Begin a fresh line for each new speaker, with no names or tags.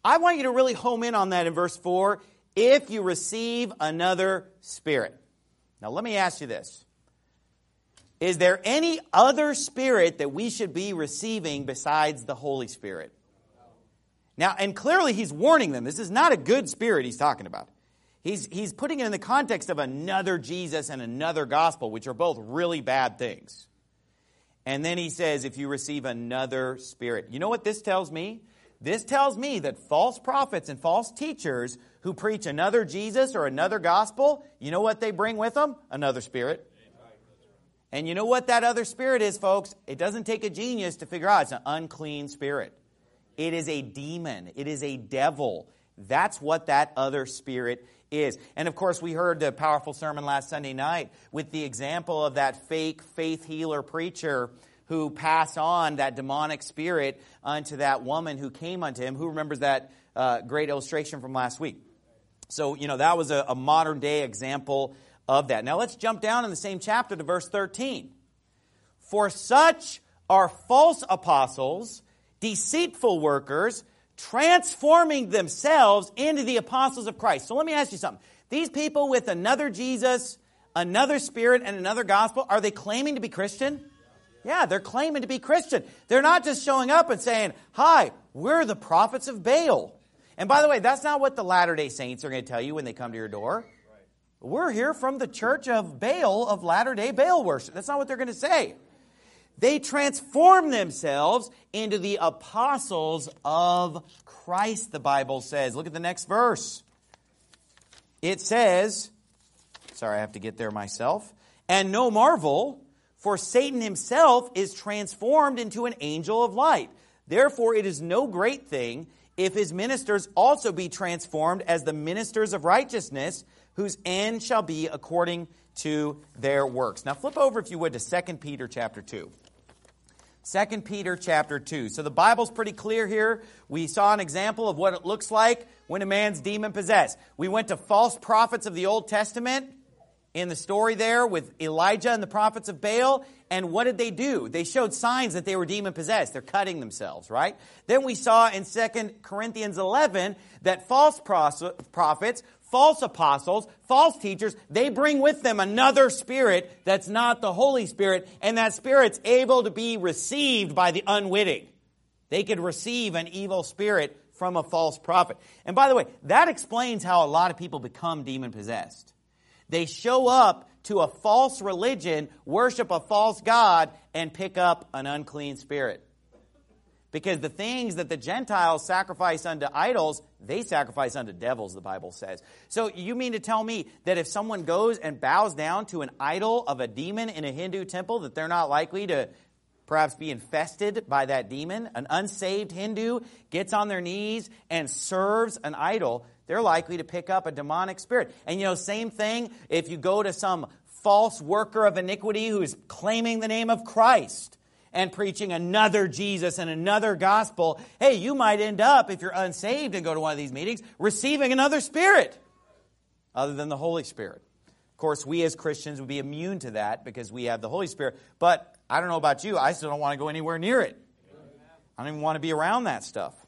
I want you to really home in on that in verse 4. If you receive another spirit. Now let me ask you this. Is there any other spirit that we should be receiving besides the Holy Spirit? Now, and clearly he's warning them. This is not a good spirit he's talking about. He's putting it in the context of another Jesus and another gospel, which are both really bad things. And then he says, if you receive another spirit. You know what this tells me? This tells me that false prophets and false teachers who preach another Jesus or another gospel, you know what they bring with them? Another spirit. And you know what that other spirit is, folks? It doesn't take a genius to figure out it's an unclean spirit. It is a demon. It is a devil. That's what that other spirit is. And of course, we heard the powerful sermon last Sunday night with the example of that fake faith healer preacher who passed on that demonic spirit unto that woman who came unto him. Who remembers that great illustration from last week? So, that was a modern day example of that. Now let's jump down in the same chapter to verse 13. For such are false apostles, deceitful workers, transforming themselves into the apostles of Christ. So let me ask you something. These people with another Jesus, another spirit, and another gospel, are they claiming to be Christian? Yeah, they're claiming to be Christian. They're not just showing up and saying, hi, we're the prophets of Baal. And by the way, that's not what the Latter-day Saints are going to tell you when they come to your door. We're here from the church of Baal, of Latter-day Baal worship. That's not what they're going to say. They transform themselves into the apostles of Christ, the Bible says. Look at the next verse. It says, sorry, I have to get there myself. And no marvel, for Satan himself is transformed into an angel of light. Therefore, it is no great thing if his ministers also be transformed as the ministers of righteousness, whose end shall be according to their works. Now flip over, if you would, to 2 Peter chapter 2. 2 Peter chapter 2. So the Bible's pretty clear here. We saw an example of what it looks like when a man's demon-possessed. We went to false prophets of the Old Testament in the story there with Elijah and the prophets of Baal. And what did they do? They showed signs that they were demon-possessed. They're cutting themselves, right? Then we saw in 2 Corinthians 11 that false prophets, false apostles, false teachers, they bring with them another spirit that's not the Holy Spirit, and that spirit's able to be received by the unwitting. They could receive an evil spirit from a false prophet. And by the way, that explains how a lot of people become demon-possessed. They show up to a false religion, worship a false god, and pick up an unclean spirit. Because the things that the Gentiles sacrifice unto idols, they sacrifice unto devils, the Bible says. So you mean to tell me that if someone goes and bows down to an idol of a demon in a Hindu temple, that they're not likely to perhaps be infested by that demon? An unsaved Hindu gets on their knees and serves an idol, they're likely to pick up a demonic spirit. And same thing if you go to some false worker of iniquity who is claiming the name of Christ and preaching another Jesus and another gospel, hey, you might end up, if you're unsaved and go to one of these meetings, receiving another spirit other than the Holy Spirit. Of course, we as Christians would be immune to that because we have the Holy Spirit. But I don't know about you, I still don't want to go anywhere near it. I don't even want to be around that stuff.